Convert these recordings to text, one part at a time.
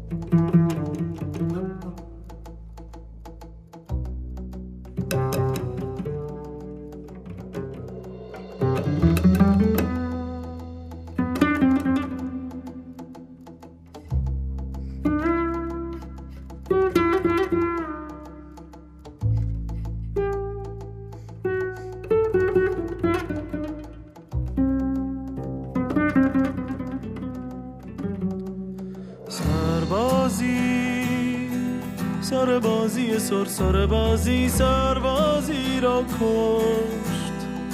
سربازی سربازی سربازی را کشت.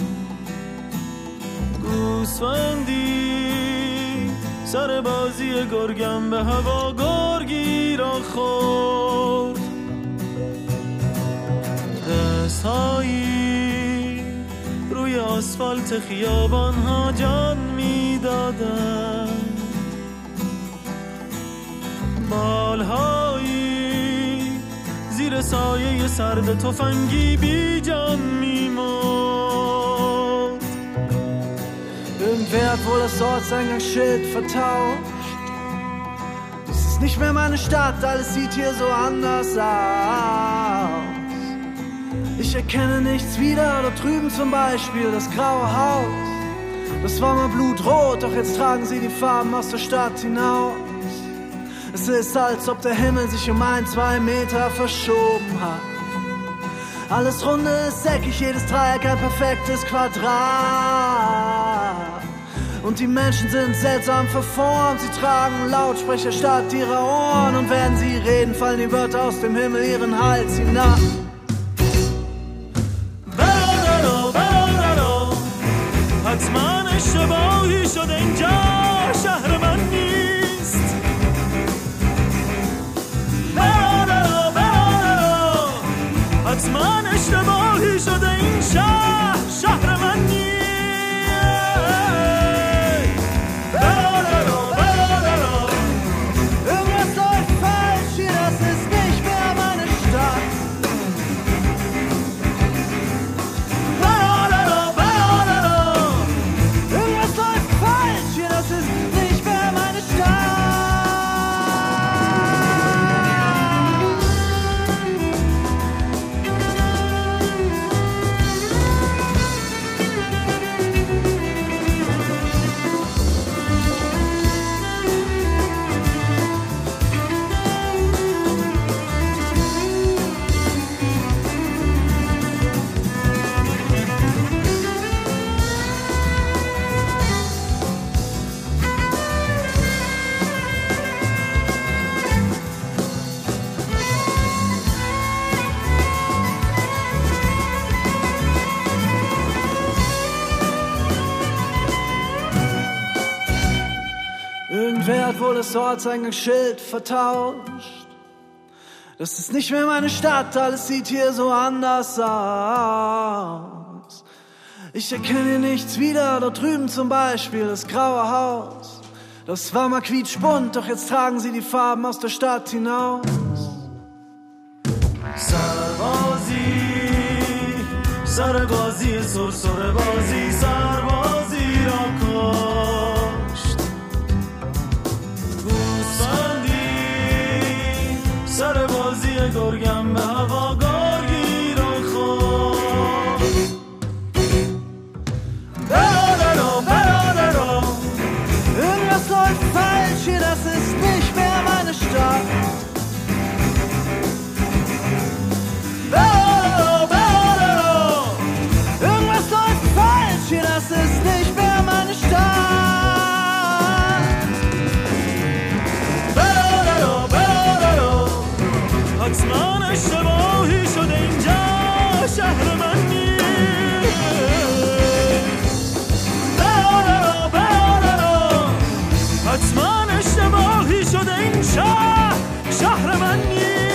گوسفندی سربازی گرگم به هوا گرگی را خورد. دستهایی روی آسفالت خیابان ها جان می دادند. بالهایی زیر سایه سرد تفنگی بی جان می‌مرد. Irgendwer hat wohl das Ortseingangsschild vertauscht. Dies ist nicht mehr meine Stadt, alles sieht hier so anders aus. Ich erkenne nichts wieder, dort drüben zum Beispiel das graue Haus. Das war mal blutrot, doch jetzt tragen sie die Farben aus der Stadt hinaus. Es ist, als ob der Himmel sich um 1-2 Meter verschoben hat. Alles runde ist eckig, jedes Dreieck ein perfektes Quadrat. Und die Menschen sind seltsam verformt. Sie tragen Lautsprecher statt ihrer Ohren. Und während sie reden, fallen die Wörter aus dem Himmel ihren Hals hinab. حتما اشتباهی شده اینجا شهر من نیست. حتما اشتباهی شده این شهر من نیست. Irgendwas läuft falsch hier, das ist nicht mehr meine Stadt. Irgendwas läuft falsch hier, das ist nicht mehr meine Stadt. Irgendwer hat wohl das Ortseingangsschild vertauscht. Das ist nicht mehr meine Stadt, alles sieht hier so anders aus. Ich erkenne hier nichts wieder, dort drüben zum Beispiel das graue Haus. Das war mal quietschbunt, doch jetzt tragen sie die Farben aus der Stadt hinaus. سربازی سربازی سربازی را کشت. گوسفندی سربازی گرگم به هوا گرگی را خورد. Irgendwas läuft falsch hier, das ist nicht mehr meine Stadt. Irgendwas läuft falsch hier, das ist nicht mehr meine Stadt. حتما اشتباهی شده اینجا شهر من نیست. حتما اشتباهی شده این شهر من نیست.